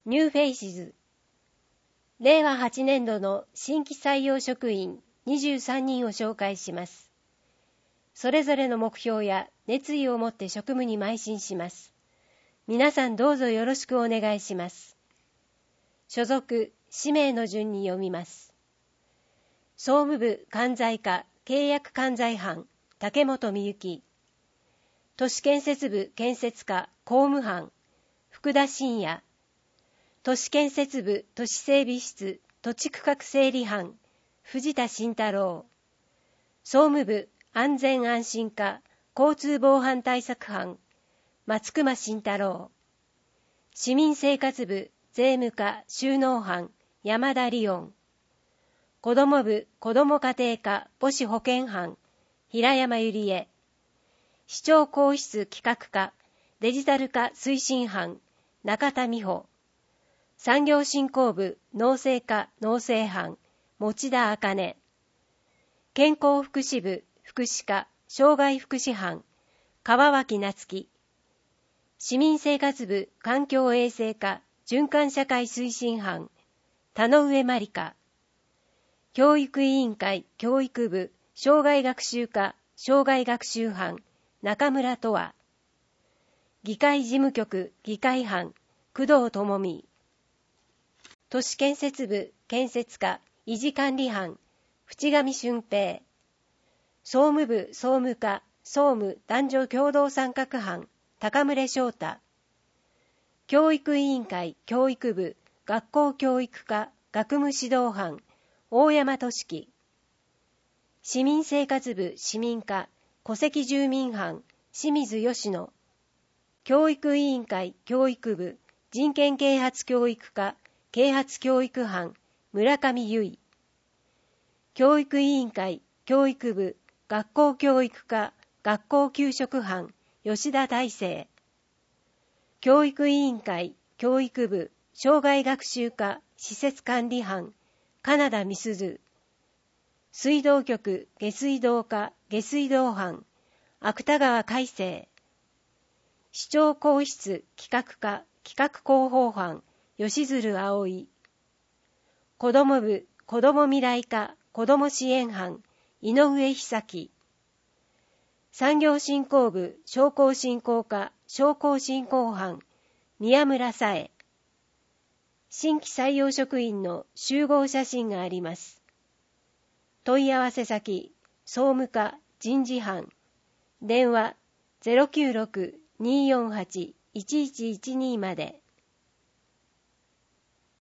ニューフェイシズ。令和8年度の新規採用職員23人を紹介します。それぞれの目標や熱意を持って職務に邁進します。皆さんどうぞよろしくお願いします。所属、氏名の順に読みます。総務部管財課契約管財班竹本美幸。都市建設部建設課工務班福田真也。都市建設部都市整備室土地区画整理班藤田慎太郎。総務部安全安心課交通防犯対策班松隈慎太郎。市民生活部税務課収納班山田理音。子ども部子ども家庭課母子保健班平山ゆりえ。市長皇室企画課デジタル化推進班中田美穂。産業振興部農政課農政班持田茜。健康福祉部福祉課障害福祉班川脇夏樹。市民生活部環境衛生課循環社会推進班田上真理香。教育委員会教育部障害学習課障害学習班中村とわ。議会事務局議会班工藤智美。都市建設部建設課維持管理班淵上俊平。総務部総務課総務男女共同参画班高村翔太。教育委員会教育部学校教育課学務指導班大山俊樹。市民生活部市民課戸籍住民班清水吉野。教育委員会教育部人権啓発教育課啓発教育班村上由衣。教育委員会教育部学校教育課学校給食班吉田大成。教育委員会教育部障害学習課施設管理班金田美鈴。水道局下水道課下水道班芥川海生。市長皇室企画課企画広報班吉鶴葵。子ども部子ども未来課子ども支援班井上久樹。産業振興部商工振興課商工振興班宮村紗恵。新規採用職員の集合写真があります。問い合わせ先総務課人事班電話 096-248-1112 まで。